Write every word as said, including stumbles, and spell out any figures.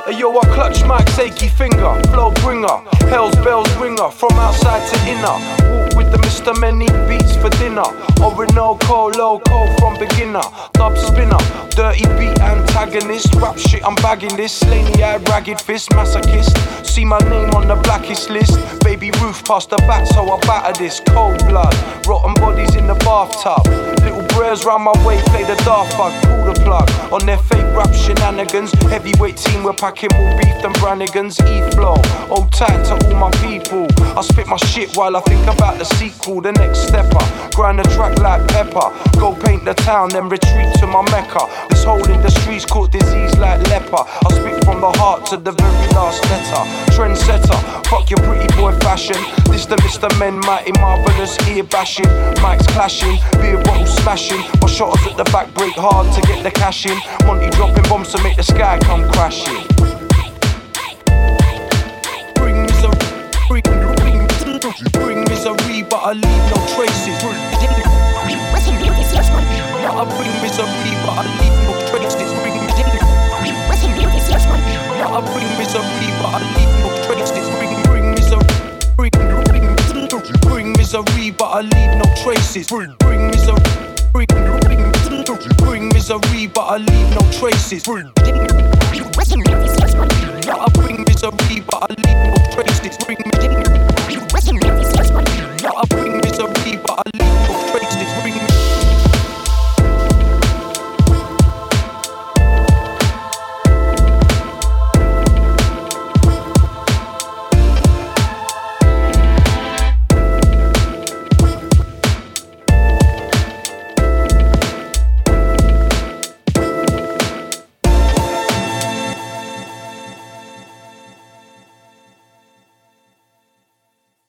Hey yo, I clutch Mike's achy finger, flow bringer, hell's bells ringer, from outside to inner. Walk with the Mister Many beats for dinner. Orinoco, loco from beginner. Dub spinner, dirty beat antagonist. Rap shit, I'm bagging this. Slaney eyed ragged fist, masochist. See my name on the blackest list. Baby Ruth past the back, so I batter this. Cold blood, rotten bodies in the bathtub. Little bros round my way, play the daft bug. Pull the plug on their fake rap shenanigans. Heavyweight team, we're packing more beef than Brannigans. E-flow, hold tight to all my people. I spit my shit while I think about the sequel. The next stepper, grind the track like pepper. Go paint the town, then retreat to my mecca. This whole industry's caught disease like leper. I spit from the heart to the very last letter. Trendsetter, fuck your pretty boy fashion. This the Mister Men, mighty marvellous, ear bashing. Mics clashing, beer bottles smashing. My shotters at the back break hard to get the cash in. Monty dropping bombs to make the sky come crashing. Bring misery, bring, bring, bring misery, but I leave no traces. I bring misery, but I leave no traces. Bring I bring misery, but I leave no traces. Bring, bring misery, bring, bring, bring misery, but I leave no traces. Bring, bring misery, bring, bring, bring misery, but I leave no traces. Bring, I bring misery, but I leave no traces. Bring